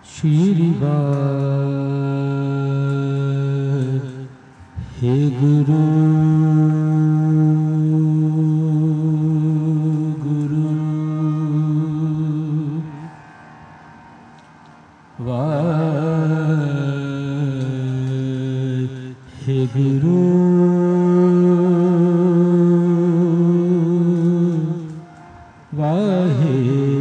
शीरीबार हे गुरु गुरु वार हे गुरु वाहे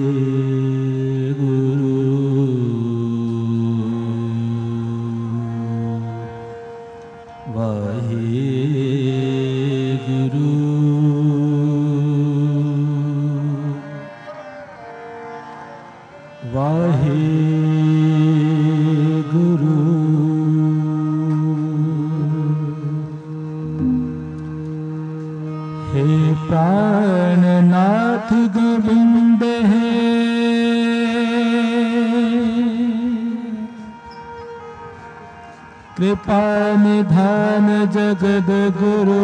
प्राणनाथ गोविंद है कृपा निधान जगद गुरु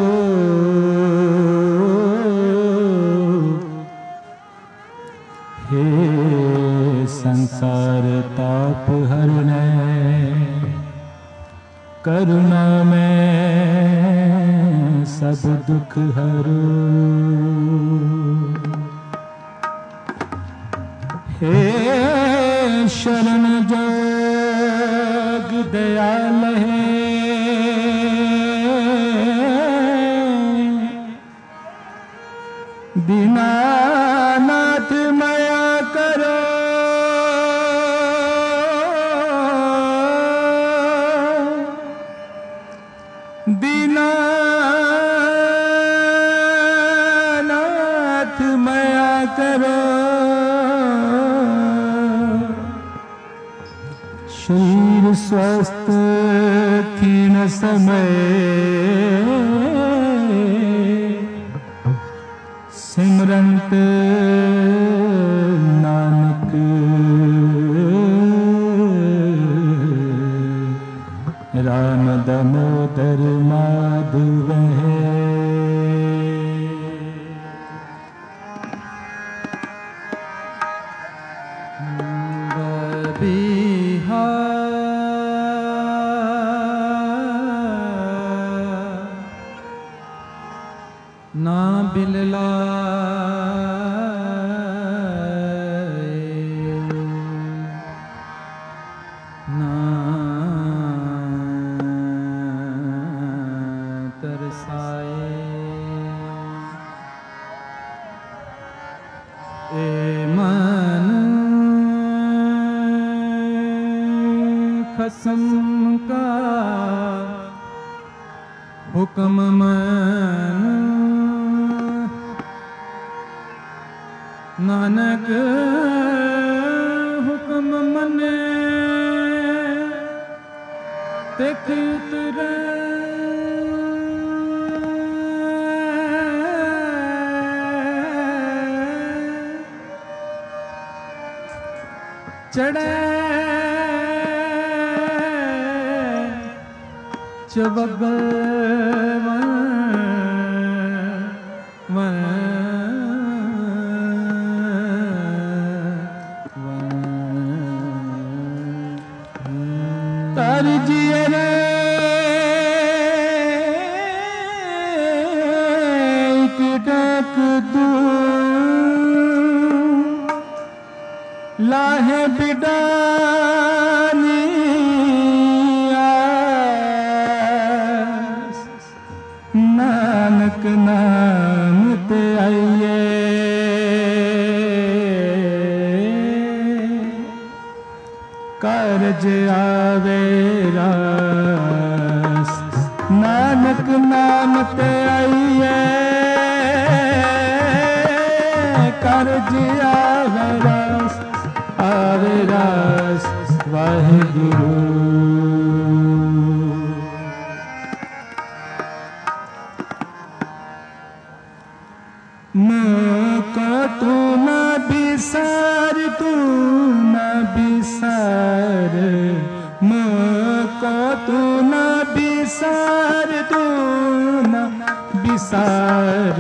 हे संसार ताप हरने करुणा में सब दुख हरो हे शरण जोग दयाल है दीनानाथ माया करो दीनानाथ माया करो शरीर स्वस्थ क्षीण समय सिमरंत नानक राम दामोदर माधव है ना बिलला ना तरसाए ए मन खसम का हुक्म मन नानक हुक्म मने तिख उतरे चढ़े चबगल तारी जिए रे एक डाक तू लाहे बिडानी नानक नाम ते आइए कारज आवे रास नानक नाम ते आइए कारज आवे रास वाहिगुरु मौका तू न बिसार मौका तू न बिसार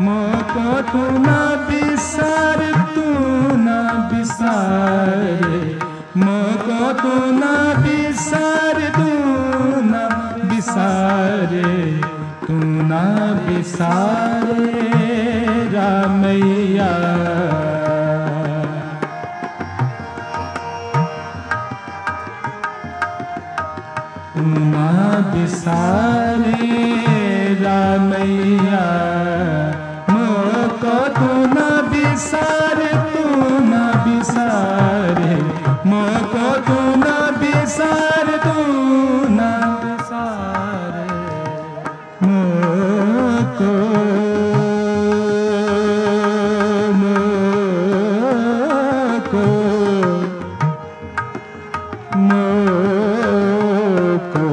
मोको तू ना बिसार, तू ना बिसारे, मोको तू ना बिसार, तू ना बिसारे, तू ना बिसारे रामैया। तू ना बिसारे रामैया, मोको तू ना बिसारे, तू ना बिसारे, मोको तू ना बिसारे, तू ना बिसारे, मोको मोको मोको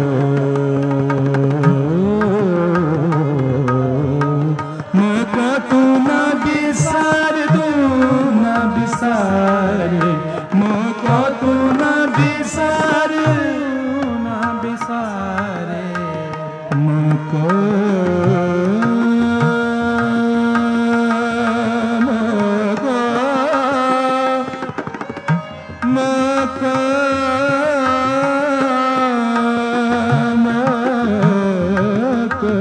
मोको तू ना बिसार, तू ना बिसारे, मोको तू ना बिसार, ना बिसारे, मोको मोको मोको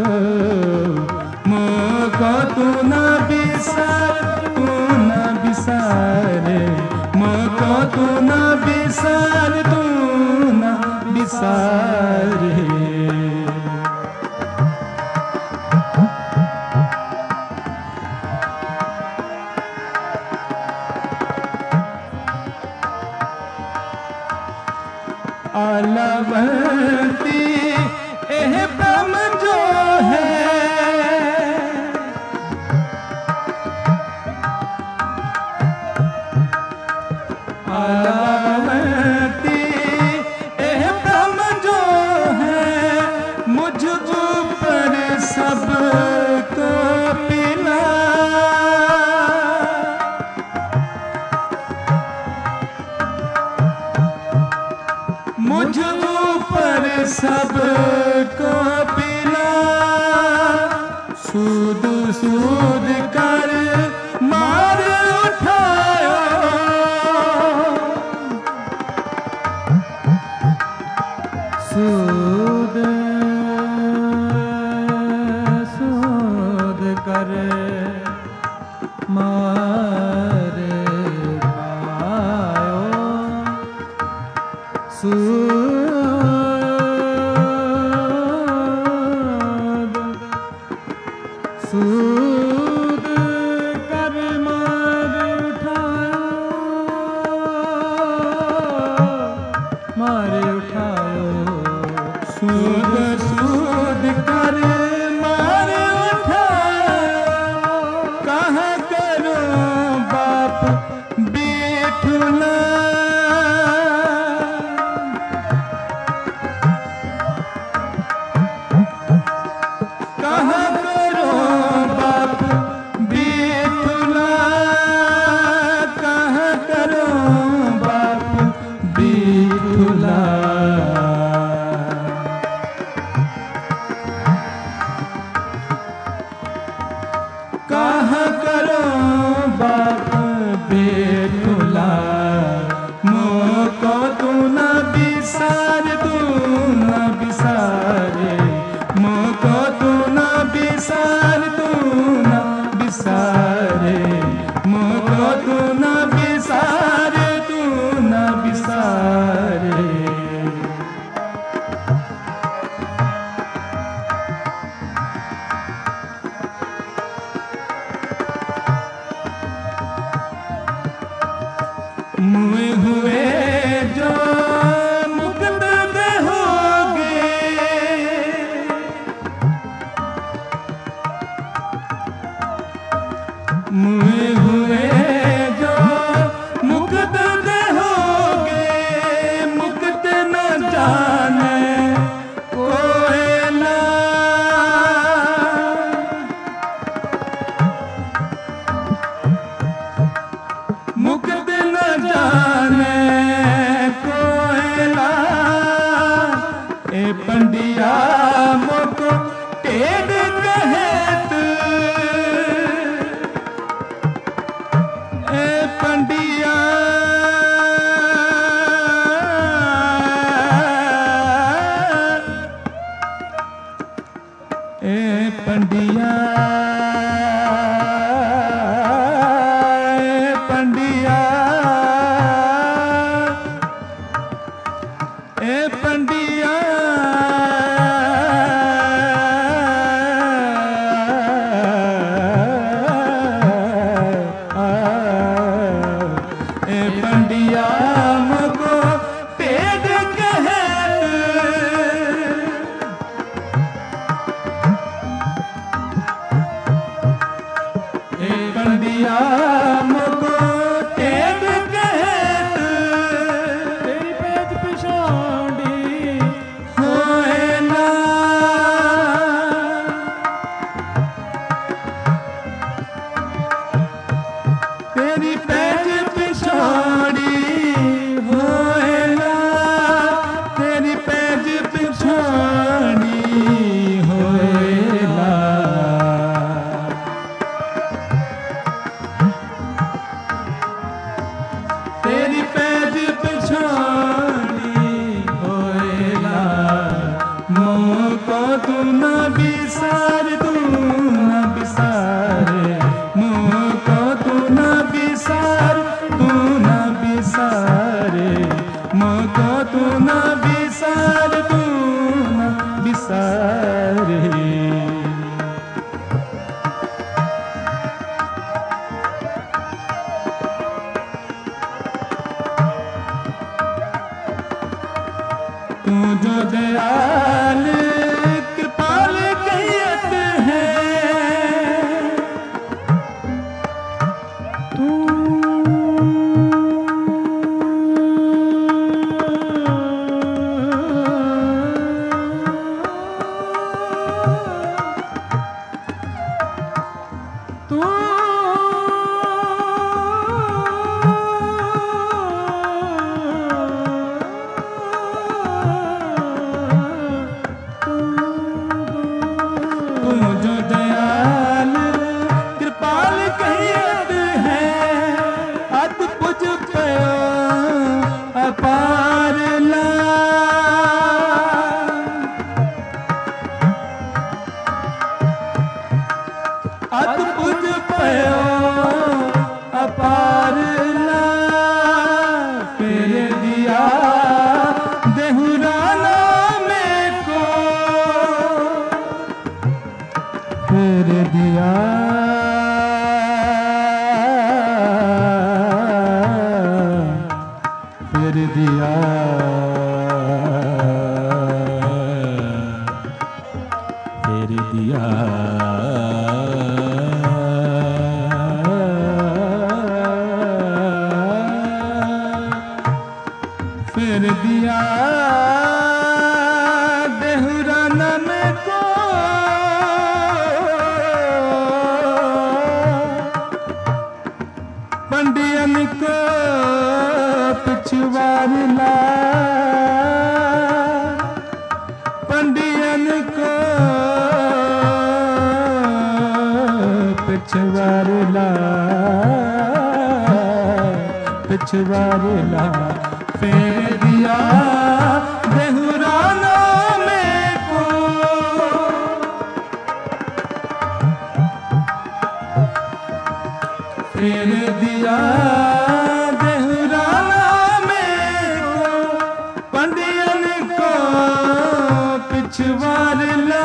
मोको तू ना बिसार, तू ना बिसारे, मोको तू ना बिसार, तू ना बिसारे। आलावंती एह ब्रह्म जो है, आलावंती एह ब्रह्म जो है, मुझ ऊपर सबको पिला, मुझ ऊपर सबको पिला, सूद सूद कर मार उठायो, सूद सूद कर मार खायो, सूद सूद कर मार उठायो, मार उठायो, सूद सूद कर मार उठायो, कहाँ करो बाप बेठुला, कहाँ करो बाप बेठुला, कहाँ करो बाप बेठुला, कहाँ करो बाप बेठुला, मोको तू ना बिसार, तू ना बिसारे, मोको तू ना बिसार, तू ना बिसारे, मोको तू ना बिसारे, तू ना बिसारे। मुए हुए जो मुक्त होगे, मुए हुए जो मुक्त होगे, मुक्त न जाने कोयला, मुक्त न जाने कोयला, ए पंडिया मोको टेढ़ कहत, पंडिया ए पंडिया ए पंडिया मको पेड़ कहे ए पंडिया मको पेड़ कहे तेरी पेज पिछाड़ी होए ना तेरी पेज पिछाड़ी होए ना तेरी पेज पिछाड़ी होए ना तेरी पेज पिछाड़ी होए ना मोको तू न बिसार तू न बिसारे मोको तू न बिसार तू न बिसारे मोको तू न बिसार तू न बिसारे तू जो दयाल कृपाल कैयत है तू जो दयाल कृपाल कैयत है अद्भुत पयो अपार ला अद्भुत पयो अपार ला फिर दिया देहुराना में को फिर दिया फिर दिया फिर दिया फिर दिया देहुराना में को पंडियन को पिछवार ला पंडियन को पिछवार ला पिछवार ला फिर दिया देहुराना में को फिर दिया देहुराना में को पंडियन को पिछवार ला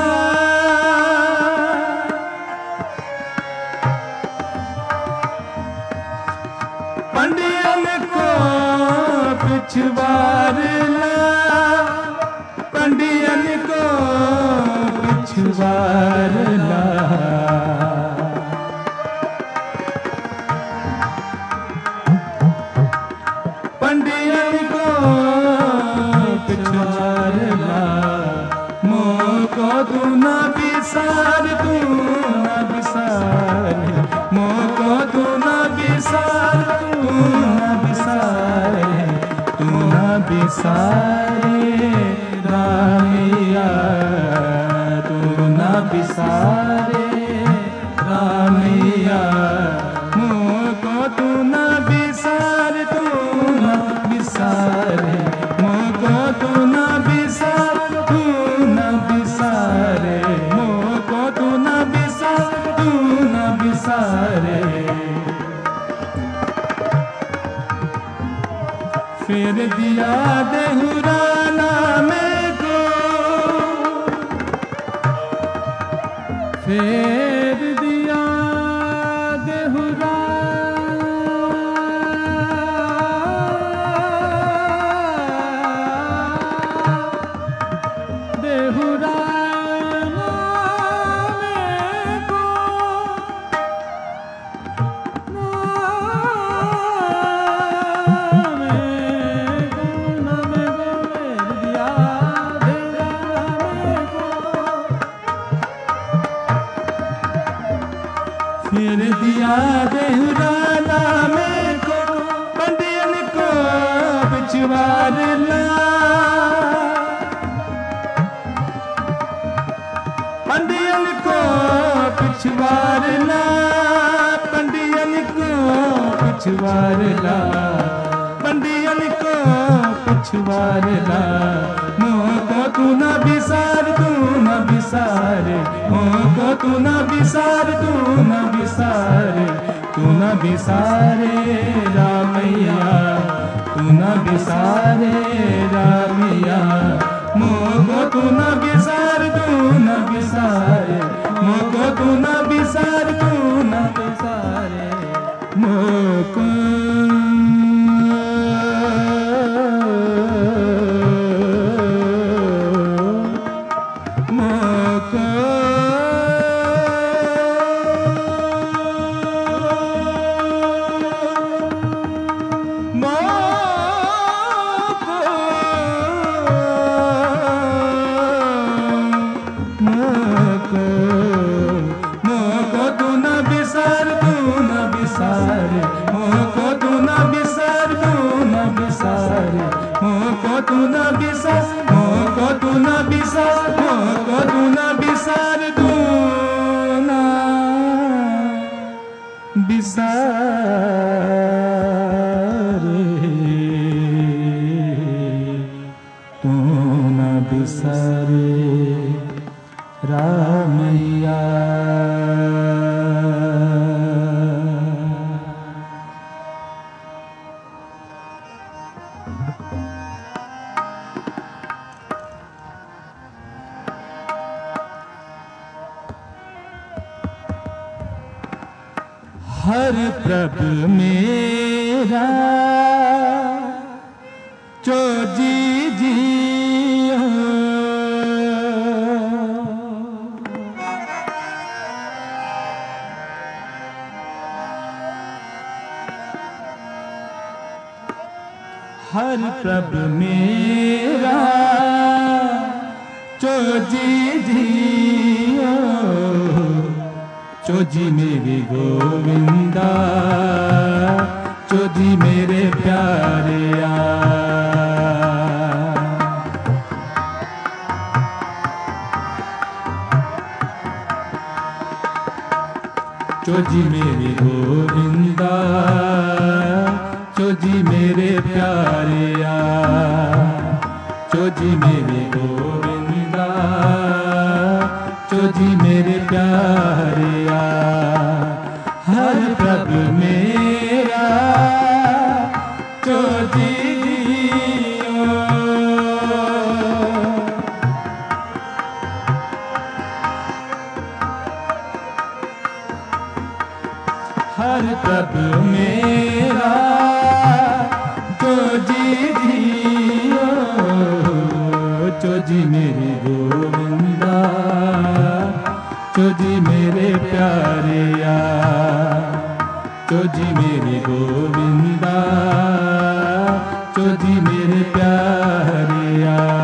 पंडियन को पिछवार ला पंडियन को पिछवार ला पंडियन को पिछवार ला मोको तू न बिसार तू न बिसार मोको तू न बिसार तू न बिसार तू न बिसारे रामिया तू न बिसारे रामिया मोको तू न बिसार तू न बिसारे मोको तू न बिसार तू न बिसारे मोको तू न बिसार फेर दिया देहुराना में को, फेर दिया देहुराना, देहुराना में को, फिर दिया देहुराना में को, पंडियन को बिछवार ला, पंडियन को बिछवार ला, पंडियन को बिछवार ला, पंडियन को बिछवार ला। मोको तू न बिसार, तू न बिसारे, मोको तू न बिसार, तू न बिसारे, तू न बिसारे रामैया, तू न बिसारे रामैया। मोको तू न बिसार, तू न बिसारे, मोको तू न बिसार, तू न बिसारे, मोको रामैया। हर प्रभ मेरा जो जी जियो, हर प्रभ मेरा जो जी जियो, चोजी मेरे गोविंदा, चोजी मेरे प्यारे आ, चोजी मेरे गोविंदा, चोजी मेरे प्यारे आ, चोजी मेरे गोविंदा, चोजी मेरे प्यारे आ। हर प्रभ मेरा चोजी जियो, हर प्रभ मेरा चोजी जियो, चोजी मेरे गोविंदा, चोजी मेरे प्यारे आ, चोजी मेरे गोविंदा, चोजी मेरे प्यारे आ।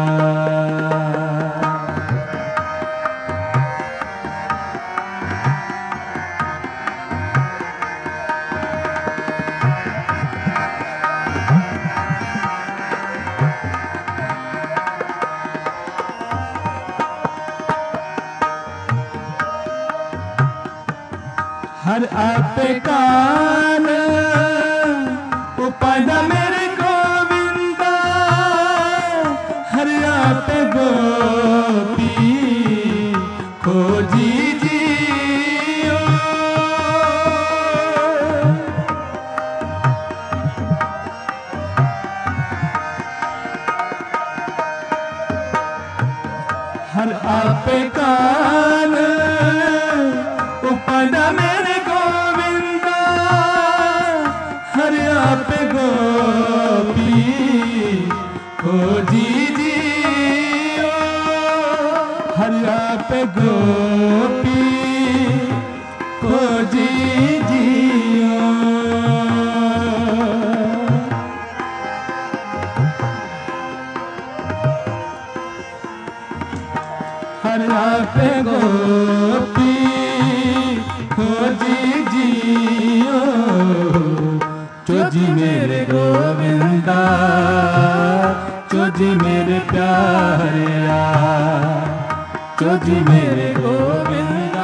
हर आपे कान उपाय मेरे गोविंदा, हर आपे गोपी खोजी जियो, गोविंदा मेरे गोविंदा हरि आप गोपी खोजी जियो हरि आप गोपी खोजी जियो हरि आप गोपी खोजी जियो चोजी मेरे गोविंदा चोजी मेरे प्यारिया चोजी मेरे गोविंदा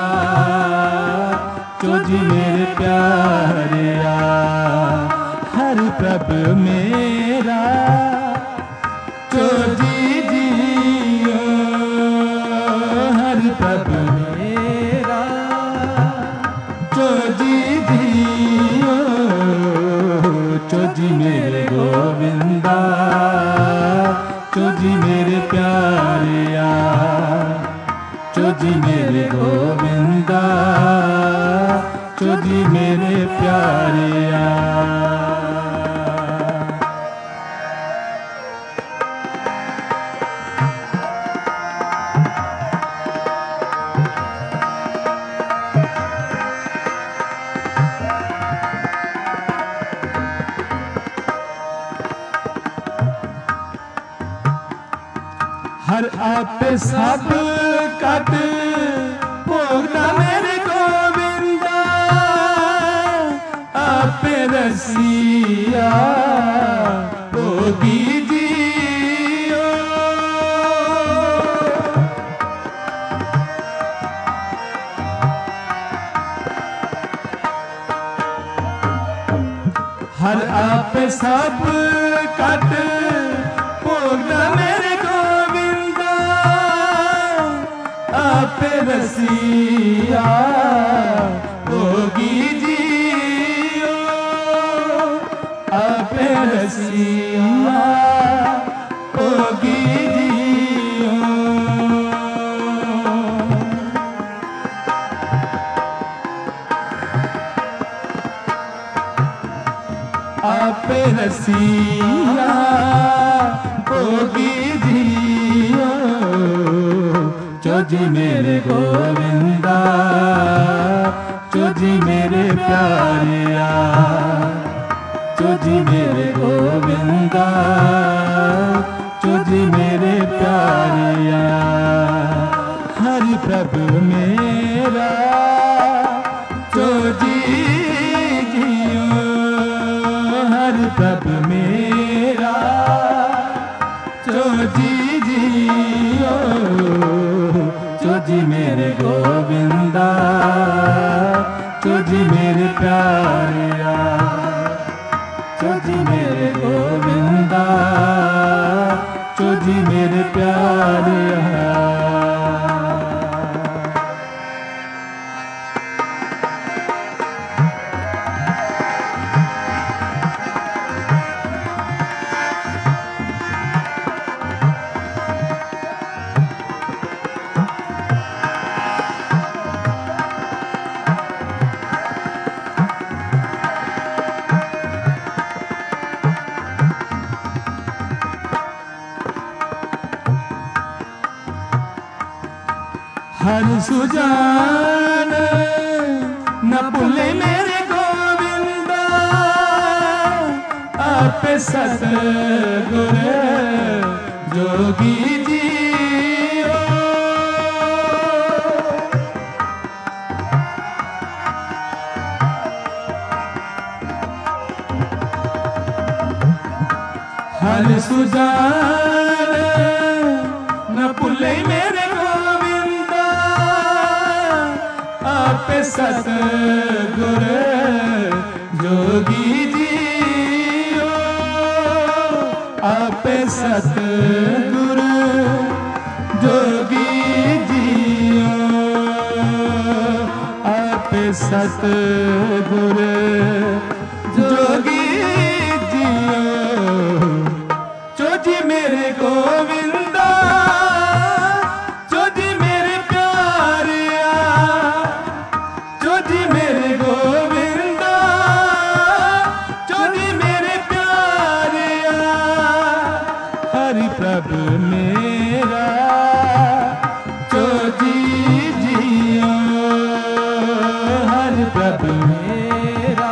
चोजी मेरे प्यारिया हरि प्रभु मेरा चोजी जियो हरि प्रभु मेरा चोजी जियो चोजी मेरे गोविंदा चोजी मेरे प्यारिया चोजी मेरे गोविंदा चोजी मेरे प्यारिया हर आप सब कट भोगना मेरे गोविंदा आप रसिया भोगी जियो हर आप सब कट भोगना मेरे आप रसिया भोगी जियो आप रसिया भोगी जियो आप रसिया भोगी जियो चोजी मेरे गोविंदा चोजी मेरे प्यारिया चोजी मेरे गोविंदा चोजी मेरे प्यारिया हरि प्रभु मेरा चोजी जियो हरि प्रभु मेरा चोजी जियो चोजी मेरे गोविंदा चोजी मेरे प्यारिया चोजी मेरे गोविंदा चोजी मेरे प्यारिया हर सुजान न भूले मेरे गोविंदा आप सतगुर जोगी जियो हर सुजान न भूले मेरे आप सतगुर जोगी जियो आप सतगुर जोगी जियो आप सतगुर जोगी जियो चोजी मेरे गोविंदा चोजी मेरे प्यारिया चोजी मेरे गोविंदा, चोजी मेरे प्यारिया, हरि प्रभु मेरा चोजी जियो, हरि प्रभु मेरा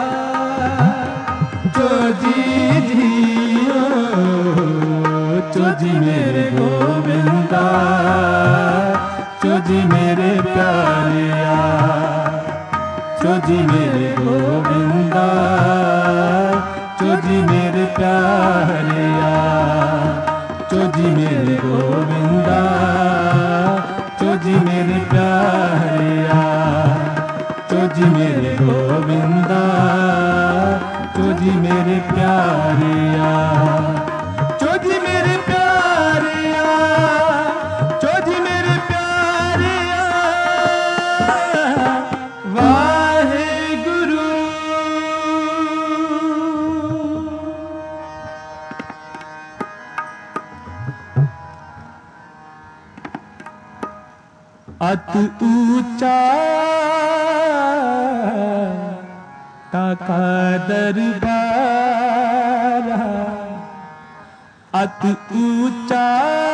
चोजी जियो, चोजी मेरे गोविंदा, चोजी मेरे प्यारिया, चोजी मेरे गोविंदा, चोजी मेरे प्यारिया, चोजी मेरे गोविंदा, चोजी मेरे प्यारिया, चोजी मेरे गोविंदा, चोजी मेरे प्यारिया, चोजी मेरे प्यारिया, चोजी मेरे प्यारिया, वाहे गुरु। अत ऊंचा ताका दरबारा, अत ऊंचा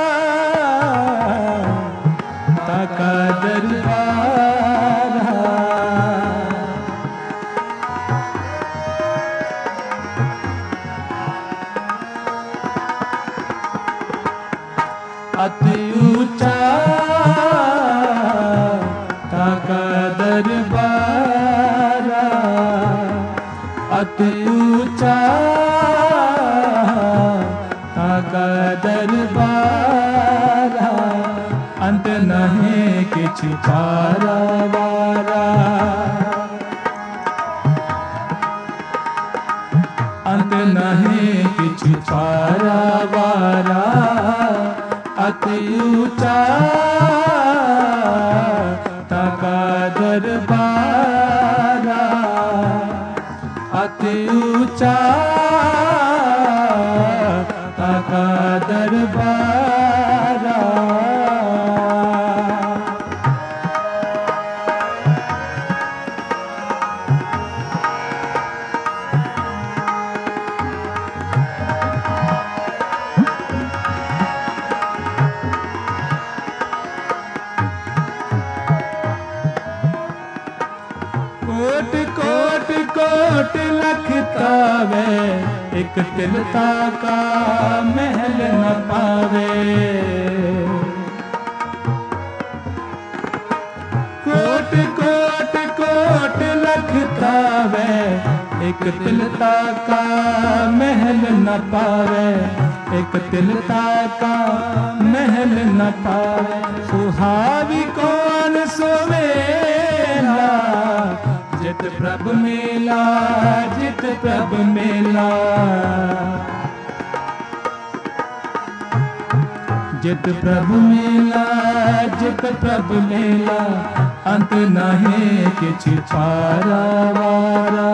ताका दरबारा, अत ऊंचा ताका दरबारा, अत ऊंचा ताका दरबारा, अंत नहीं किछ पारा वारा, अंत नहीं किछ पारा वारा, अत ऊंचा ताका दरबारा, अत ऊंचा ताका दरबारा। कोट कोट कोट लख तावे, एक तिलता का महल न पावे, कोट कोट कोट लख तावे, एक तिलता का महल न पावे, एक तिलता का महल न पावे, सुहावी कौन सोवेला, जित प्रभु मेला, जित प्रभु मेला, जित प्रभु मेला, जित प्रभु मेला, अंत नहीं किछ पारा वारा,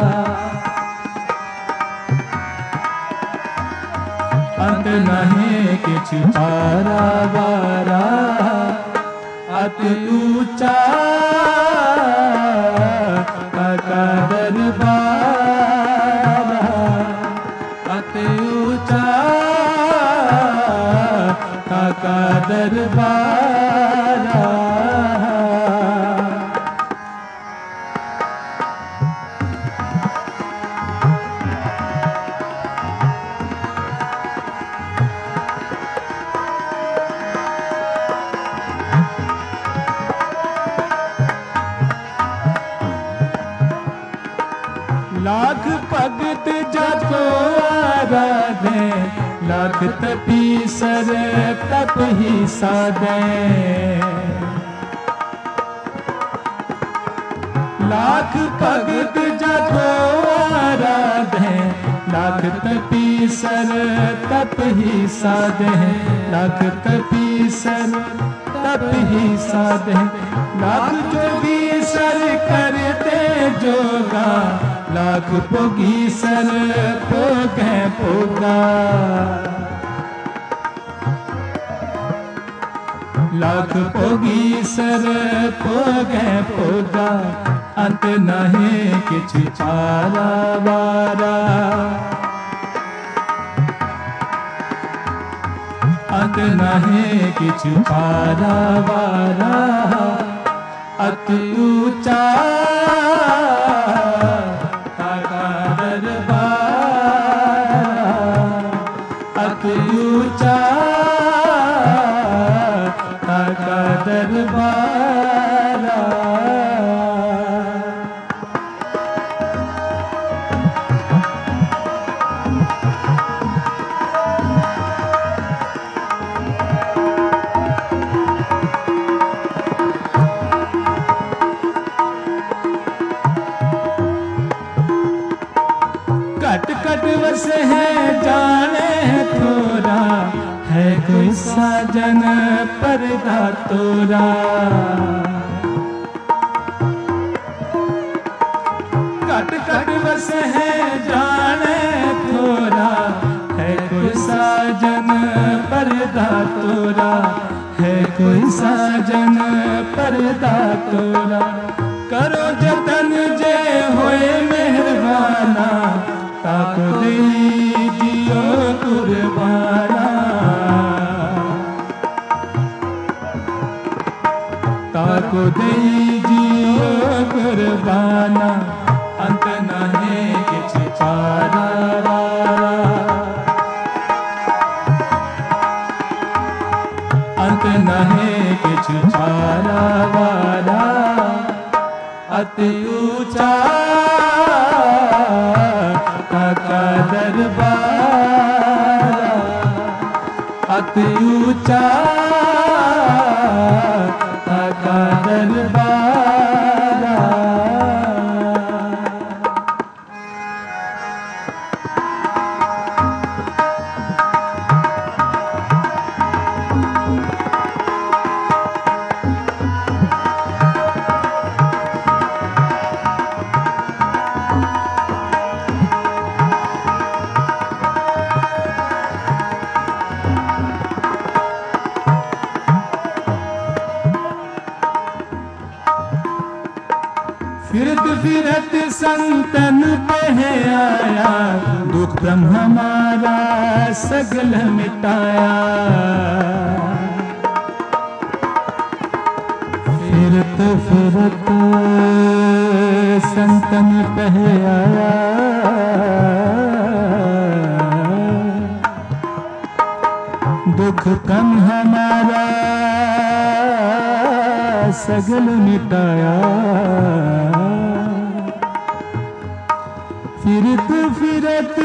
अंत नहीं किछ पारा वारा, अत ऊंचा ताका दरबारा, अत ऊंचा ताका दरबारा। लाख भगत जाको आराधे, लाख तपीसर तप ही साधे, लाख भगत जाको आराधे, लाख तपीसर तप ही साधे, लाख तपीसर तप ही साधे, लाख जोगी सर करते जोगा, लाख भोगी सर भोगे भोगा, लाख भोगी सर भोगे भोगा, अंत नहीं किछु पारा वारा, अंत नहीं किछु पारा वारा। अति ऊंचा ताका दरबार, अति ऊंचा ताका दरबार। कट कट बस है जाने थोड़ा, है कोई साजन पर्दा तोरा। कट कट बस है जाने थोड़ा, है कोई साजन पर्दा तोरा, है कोई साजन पर्दा तोरा। करो जतन जे होए मेहरबाना, ताको दीजियो कुर्बाना, ताको दीजियो कुर्बाना। अंत नहीं किछु पारा वारा, अंत नहीं किछु पारा वारा। अति ऊंचा ताका दरबार, अति ऊंचा ताका दरबार। फिरत फिरत संतन पे है आया, दुख ब्रह्म हमारा सगल मिटाया। फिरत फिरत संतन पे है आया, दुख कम हमारा सगल मिटाया। फिरत फिरत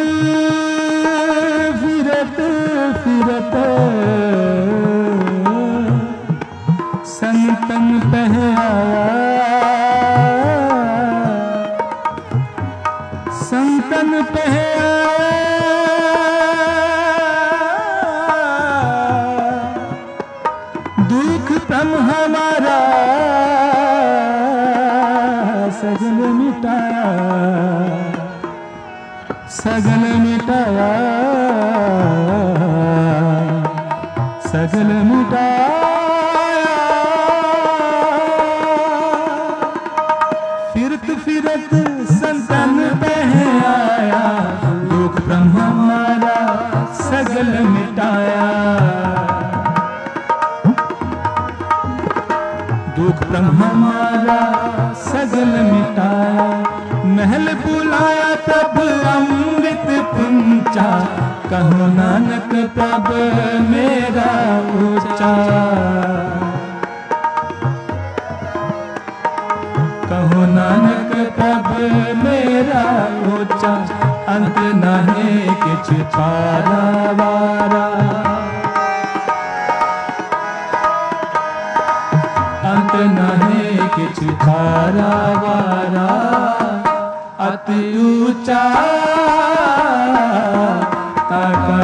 फिरत फिरत संतन पे आया, संतन पे दुख तम हमारा सगल मिटाया, सगल मिटाया, सगल मिटाया। फिरत फिरत संतन पे आया, दुख ब्रह्म हमारा सगल मिटाया, दुख ब्रह्म हमारा सगल मिटाया। महल बुलाया तब अमृत पुंचा, कहो नानक तब मेरा ऊंचा, कहो नानक तब मेरा ऊंचा। अंत नहीं किछु पारा वारा, अंत नहीं किछु पारा वारा। अति ऊंचा ताका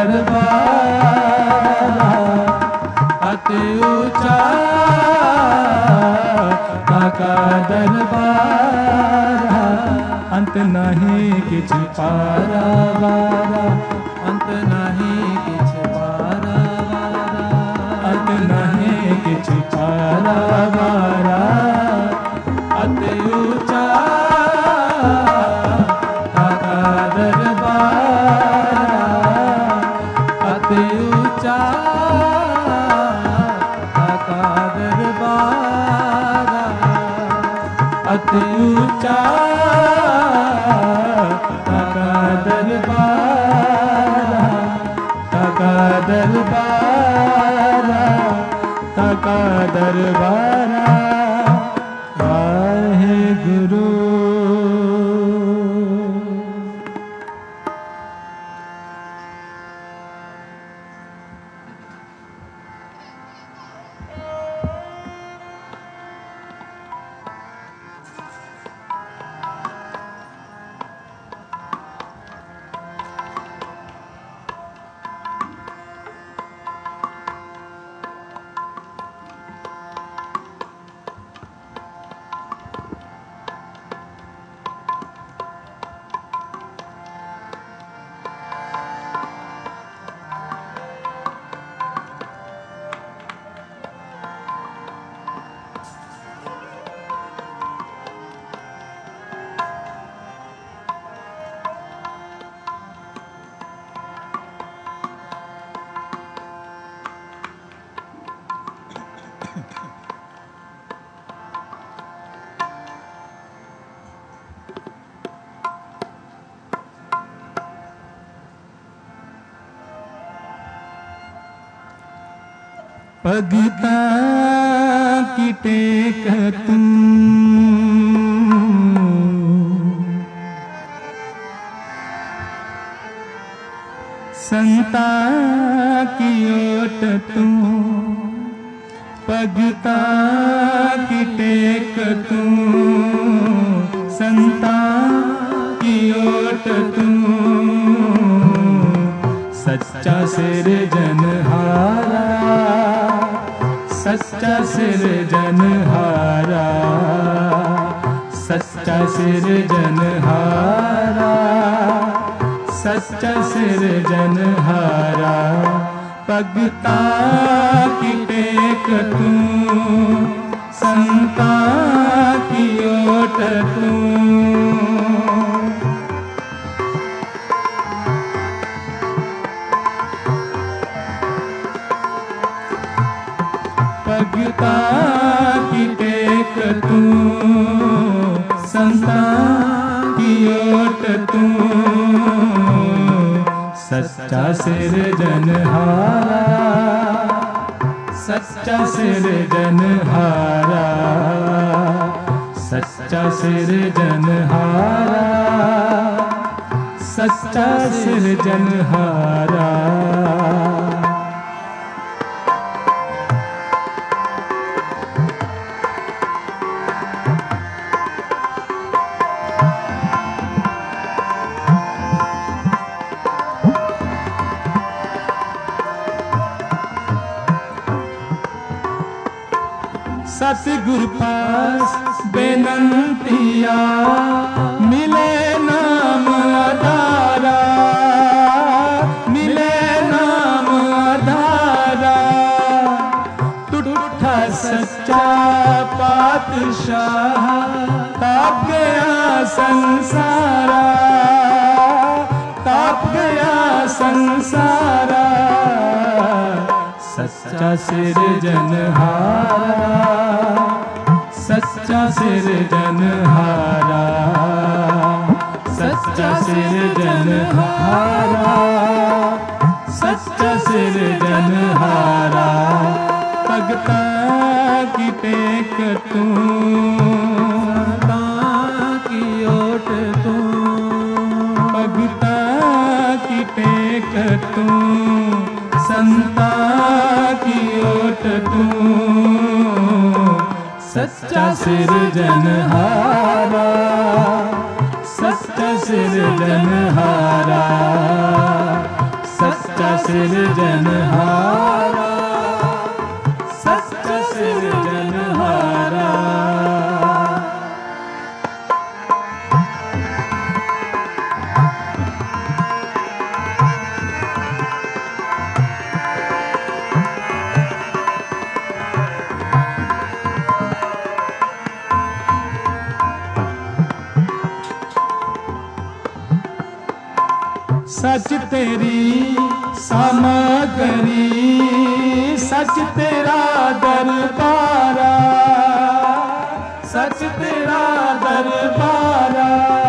दरबार, अति ऊंचा ताका दरबार। अंत नहीं किछु पारा वारा, अंत नहीं किछु पारा वारा, अंत नहीं किछु पारा वारा। अति ऊंचा ताका दरबारा, ताका दरबारा, ताका दरबारा। वाहे गुरु भगता की टेक तुम, संता की ओट तुम, भगता की टेक तुम, संता की ओट तुम, सच्चा सिरजनहारा, सच्चा सिरजनहारा, सच्चा सिरजनहारा, सच्चा सिरजनहारा। भगता की टेक तू, संता की ओट तू, भगता की टेक तू, संता की ओट तू, सच्चा सिरजनहारा, सच्चा सिरजनहारा, सच्चा सिरजनहारा, सच्चा सिरजनहारा। सतगुरु पास बेनंतिया, मिले नाम आधारा, मिले नाम आधारा, टूटा सच्चा पातशाह, ताप गया संसारा, ताप गया संसारा, सच्चा सिरजनहारा, सच्चा सिरजनहारा, सच्चा सिरजनहारा, सच्चा सिरजनहारा। भगता की टेक तू, संता की ओट तू, भगता की टेक तू, संता की ओट तू, सच्चा सिरजनहारा, सच्चा सिरजनहारा, सच्चा सिरजनहारा, सच्चा सिरजनहारा। सच तेरी सामग्री, सच तेरा दरबारा, सच तेरा दरबारा,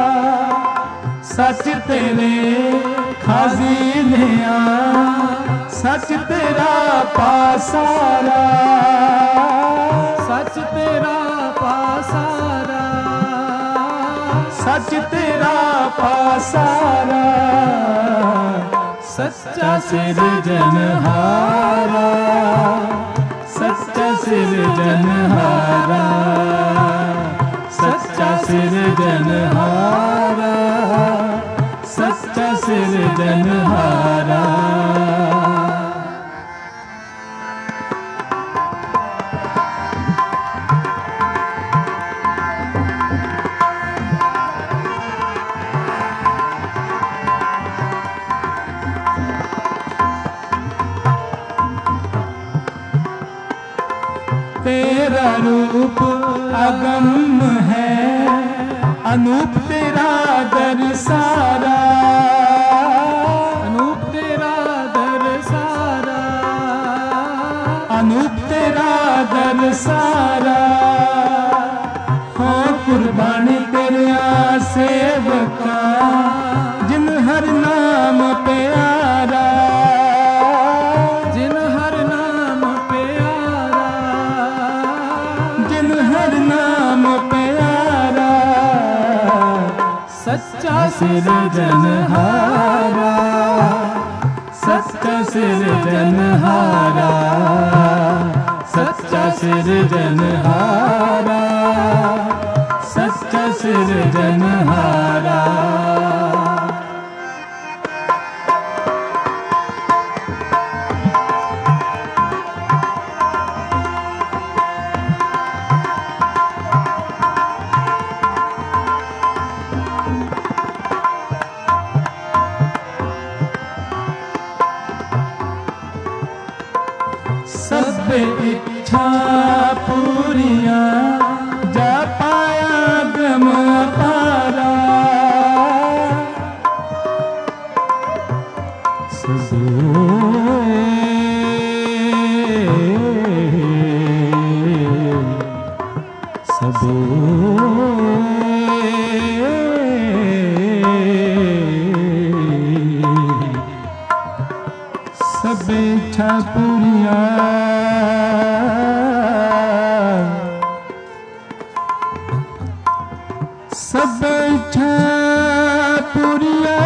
सच तेरे खज़ानिया, सच तेरा पासारा, सच तेरा पासारा, सच तेरा पासारा, सच्चा सिरजनहारा, सच्चा सिरजनहारा, सच्चा सिरजनहारा, सच्चा सिरजनहारा। तेरा रूप अगम है, अनूप तेरा दर सारा, अनूप तेरा दर सारा, अनूप तेरा दर सारा। हो कुर्बानी तेरा सेवका, जिन हर नाम प्यारा, जिन हर नाम प्यारा, जिन हर नाम प्यारा, सच्चा सिरजनहारा, सच्चा सिरजनहारा, सच्चा सिरजनहारा, सच्चा सिरजनहारा। सब इच्छा पूरिया, जा पाया गम पारा, सब इच्छा पूरिया, सब इच्छा पूरिया,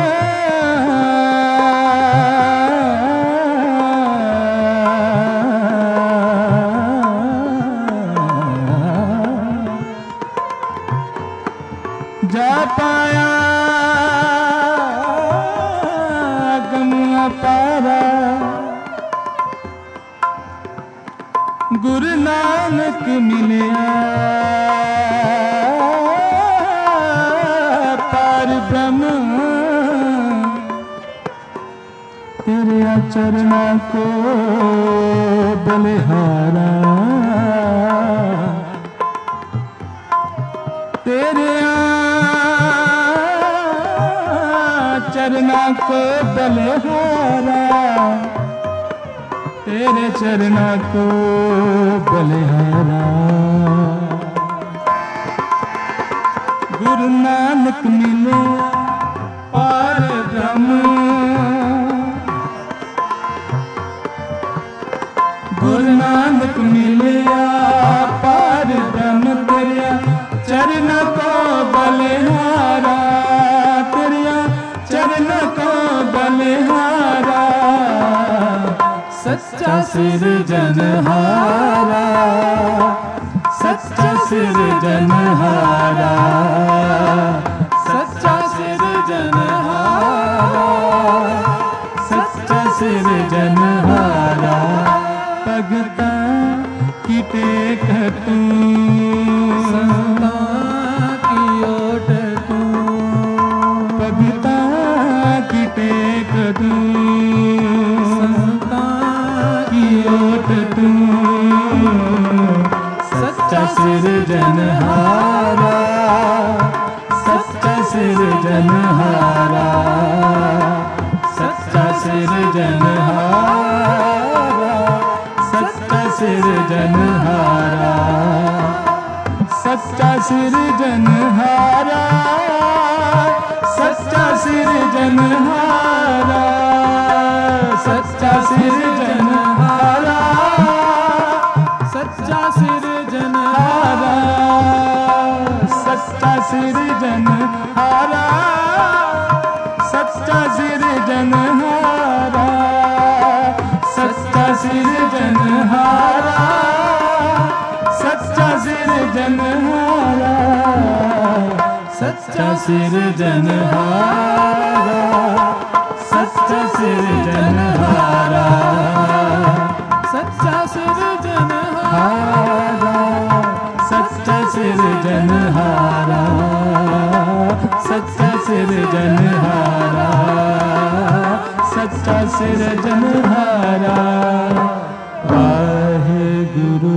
जा पाया गम पारा, गुरु नानक मिलिया पार ब्रह्म, तेरे चरणा को बलिहारा, तेरे चरणा को बलिहारा, तेरे चरणा को बलिहारा। गुरु नानक मिले पार ब्रह्म, गुरु नानक मिले पार ब्रह्म, तेरे चरणा को बलिहारा, तेरे चरणा को बलिहारा, सच्चा सिरजनहारा, सच्चा सिरजनहारा, सच्चा सिरजनहारा, सच्चा सिरजनहारा। भगता की टेक तू, संता की ओट तू, भगता की टेक तू, तू सच्चा सिरजनहारा, सच्चा सिरजनहारा, सच्चा सिरजनहारा, सच्चा सिरजनहारा, सच्चा सिरजनहारा, सच्चा सिरजनहारा, सच्चा सिरजनहारा, सच्चा सिरजनहारा, सच्चा सिरजनहारा, सच्चा सिरजनहारा, सच्चा सिरजनहारा, सच्चा सिरजनहारा, सच्चा सिरजनहारा, सच्चा सिरजनहारा, सच्चा सिरजनहारा, सच्चा सिरजनहारा, सच्चा सिरजनहारा, सच्चा सिरजनहारा। वाहेगुरु।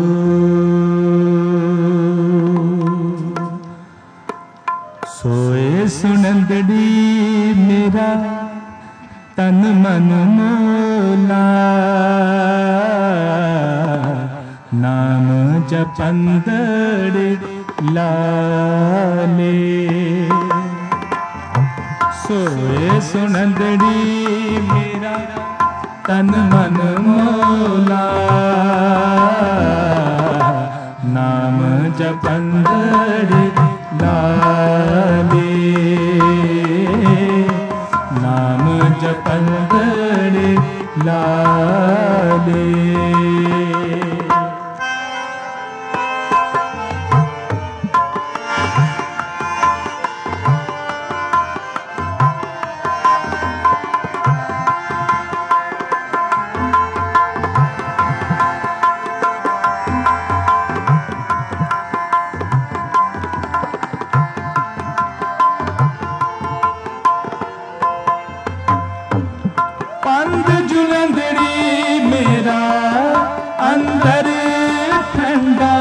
सोए सुनंदड़ी मेरा तन मन मोला, नाम जपंदड़ लाले। सोए सुनंदड़ी मेरा तन मन मोला, नाम जपंदड़ लाले, नाम जपंदड़ लाले। पंध जुलंदड़ी मेरा अंदर ठंडा,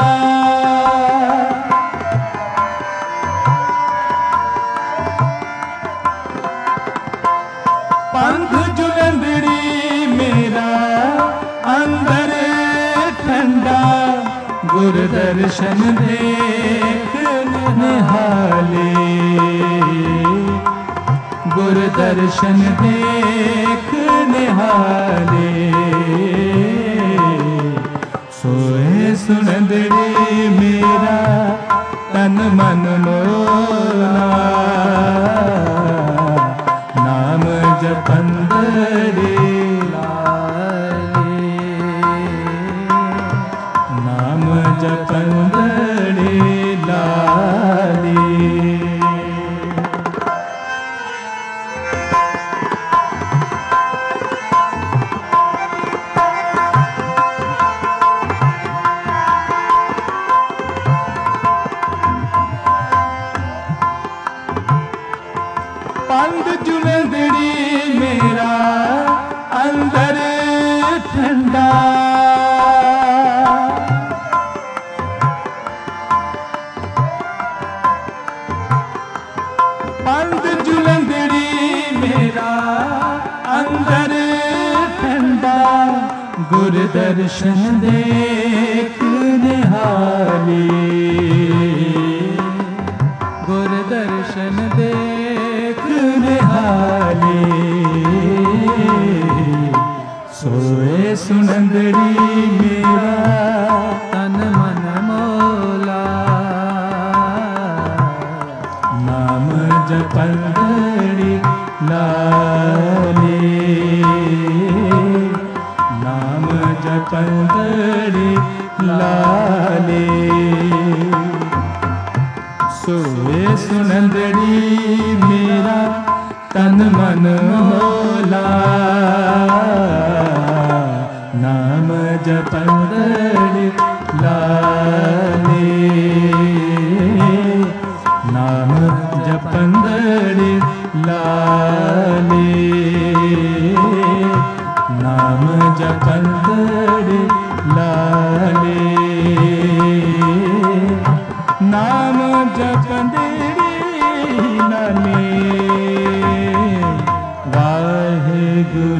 पंध जुलंदड़ी मेरा अंदर ठंडा, गुर दर्शन देख निहाले, गुर दर्शन देख निहाले। सोए सुनंदड़ी मेरा तन मन मोला, नाम जपंदड़ लाले, नाम जपंदड़ लाले। पंध जुलंदड़ी मेरा अंदर ठंडा, पंध जुलंदड़ी मेरा अंदर ठंडा, गुर दर्शन देख निहाले, गुर दर्शन देख निहाले। सोए सुनंदड़ी मेरा तन मन मोला, नाम जपंदड़ लाले, नाम जपंदड़ लाले। सोए सुनंदड़ी मेरा तन मन मोला, नाम जपंदड़ लाले, नाम जपंदड़ लाले, नाम जपंदड़ लाले, नाम जपंदड़ लाले। वाहेगुरु।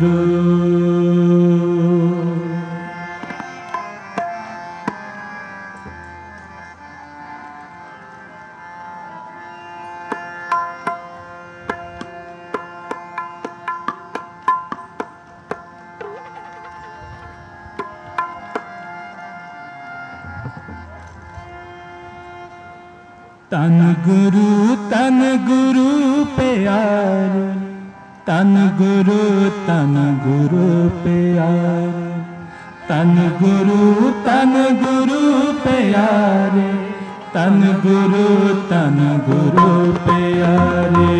तन गुरु प्यारे, तन गुरु प्यारे, तन गुरु प्यारे, तन गुरु प्यारे।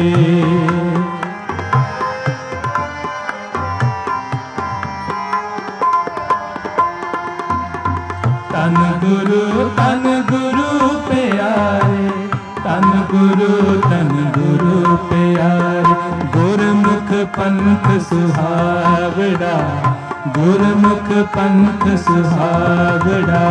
तन गुरु प्यारे, तन गुरु प्यारे। गुरमुख पंथ सुहावड़ा, गुरमुख पंथ सुहावड़ा।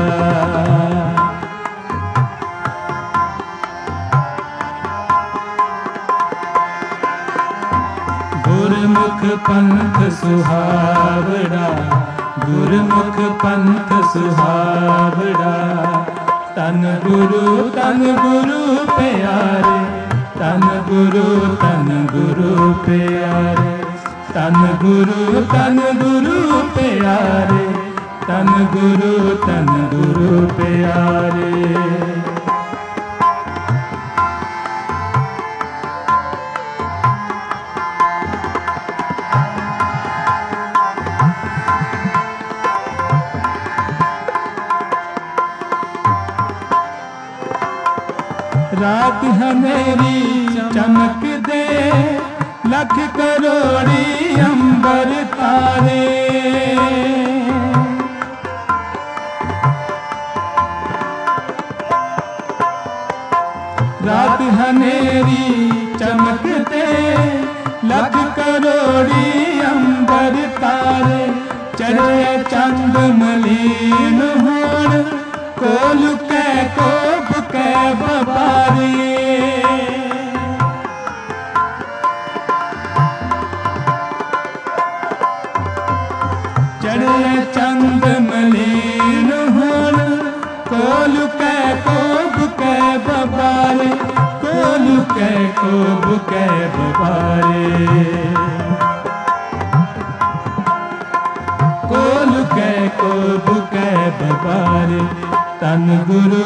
गुरमुख पंथ सुहावड़ा, गुरमुख पंथ सुहावड़ा। तन गुरु प्यारे, तन गुरु प्यारे, तन गुरु प्यारे, तन गुरु प्यारे। रात हनेरी चमक दे, लख करोड़ी अंबर तारे। रात हनेरी चमक दे, लख करोड़ी अंबर तारे। चढ़े चंद मलीन होण, को लुकै को बुकै बबारी। चढ़े चंद मलीन होण, को लुकै को बुकै बबारे, को लुकै को बुकै बबारे। को लुकै को बुकै बबारे। तन गुरु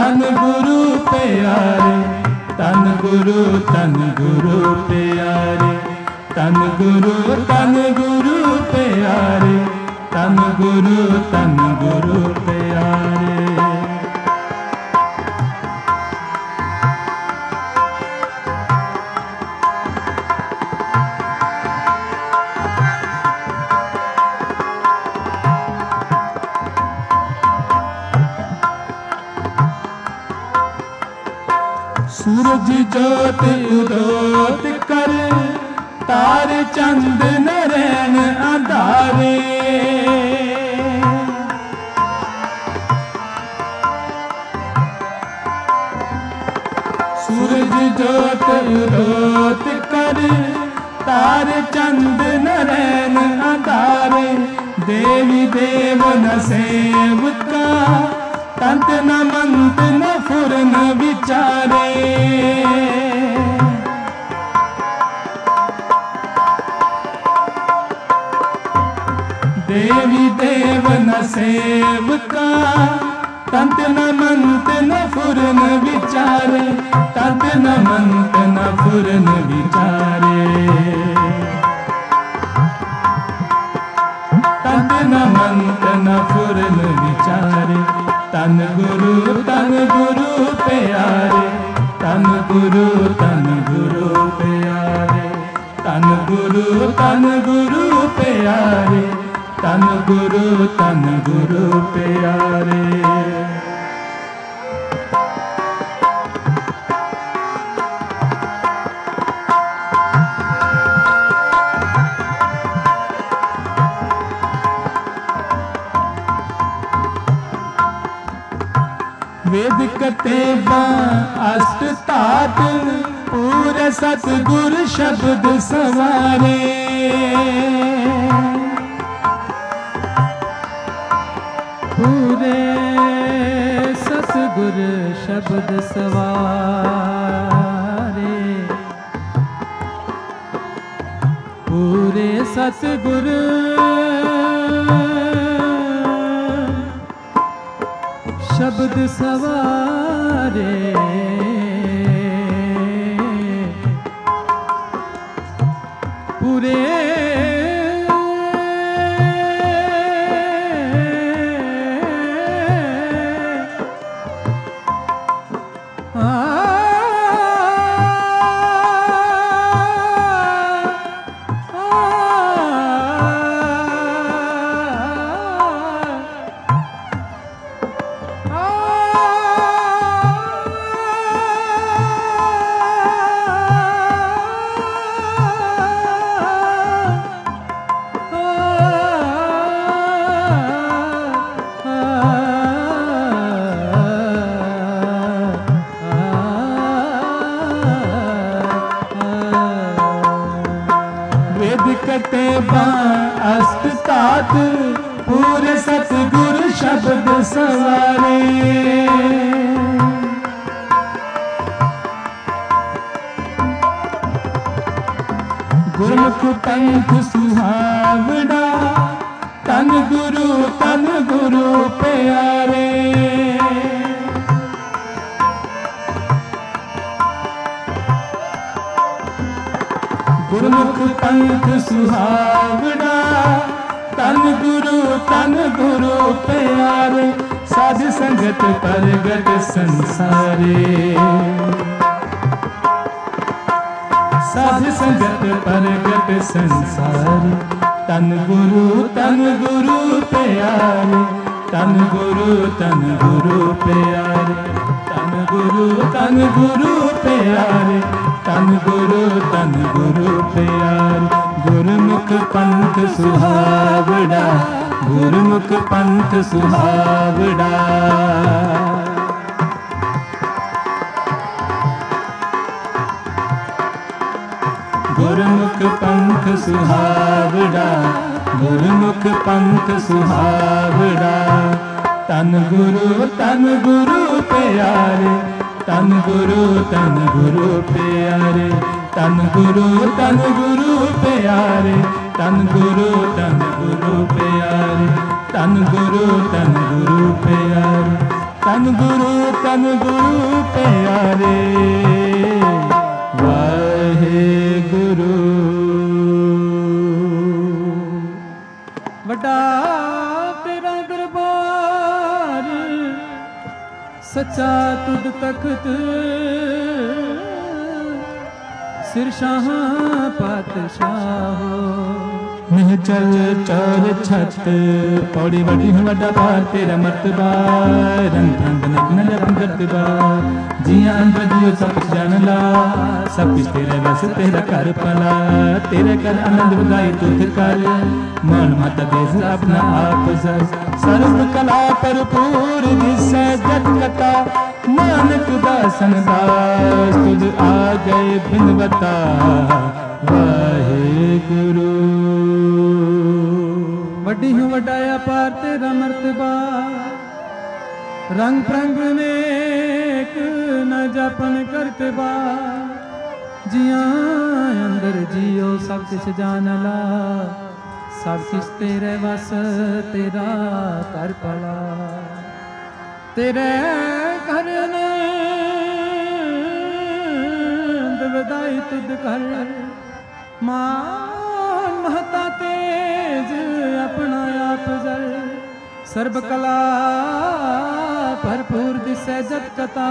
प्यारे, तन गुरु प्यारे, तन गुरु प्यारे, तन गुरु प्यारे। सूरज जोत उदोत कर, तारे चंद नरैन अंधारे। सूरज जोत उदोत कर, तारे चंद नरैन अंधारे। देवी देव न सेवका, तंत न मंत न फुर न विचारे। देवी देव न सेवका, तंत न मंत न फुर न विचारे। तंत न मंत न फुर न विचारे। तंत न मंत न फुर न विचारे। तन गुरु प्यारे, तन गुरु प्यारे, तन गुरु प्यारे, तन गुरु प्यारे। वेद कतेबा अष्ट तात, पूरे सतगुर शब्द सवारे। पूरे सतगुर शब्द सवारे। पूरे सतगुर शब्द सवारे। पूरे अस्तात पूरे सतगुरु शब्द सवारे। गुरमुख पंथ सुहावड़ा तन गुरु प्यारे। गुरमुख पंथ सुहावड़ा तन गुरु प्यारे। साध संगत परगट संसारे। साध संगत परगट संसारे। तन गुरु प्यारे। तन गुरु प्यारे। तन गुरु प्यारे। तन गुरु प्यारे। गुरमुख पंथ सुहावड़ा। गुरमुख पंथ सुहावड़ा। गुरमुख पंथ सुहावड़ा। गुरमुख पंथ सुहावड़ा। तन गुरु प्यारे। तन गुरु प्यारे। तन गुरु प्यारे। तन गुरु प्यारे। तन गुरु प्यारे। तन गुरु प्यारे। वाहे गुरु। वड्डा तेरा दरबार सच्चा तुद तख्त। सिर शाह पातशाह। निहचल चौर छत पौड़ी बड़ी वड्डा पार तेरा मर्तबा। रंग रंग नग्न रंग करतबा। जिया अंदर जियो सब कुछ जान ला। सब कुछ तेरे बस तेरा कर पला। तेरे कर आनंद बधाई तुझ कर। मन मत देश अपना आप सर। सर्व कला भरपूर दिसै जग कथा। नानक दासन दास तुझ आ गए बिनवता। वाहे गुरु। वड्डी हूँ वड्डाया पार तेरा मर्तबा। रंग प्रंग नेक न जापन करतबा। जिया अंदर जियो सब कुछ जान ला। सब कुछ तेरे वस तेरा कर पला। तेरे घर बधाई तुद कर। मान महता तेज अपना आप जल। सर्व कला भरपूर दिसै जत कथा।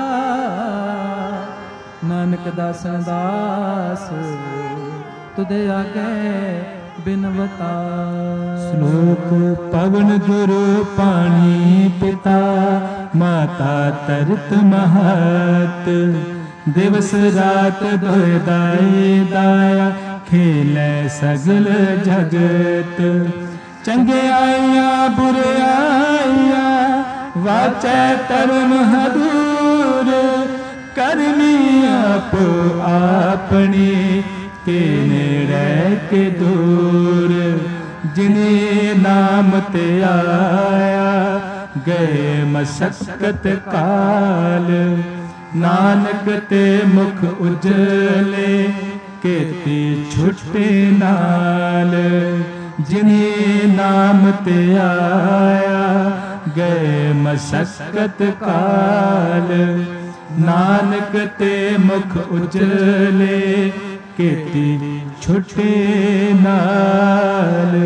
नानक दासन दास तुदे आगे बिनवता। श्लोक पवन गुरु पानी पिता। माता तरत महत। दिवस रात दोय दाया। खेलै सगल जगत। चंगे आइया बुरे आइया। वाचै धर्म हदूर। करनी आप अपनी के नेड़े के दूर। जिन्हें नाम ते आया गए मशक्कत काल। नानक ते मुख उजले केती छुटे नाल। जिन्हें नाम ते आया गए मशक्कत काल। नानक ते मुख उजले केती छुटे नाल।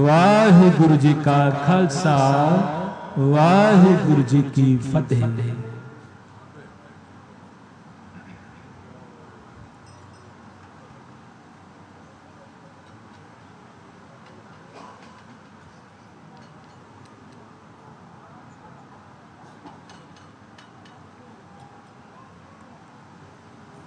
वाहिगुरु जी का खालसा, वाहिगुरु जी की फतेह।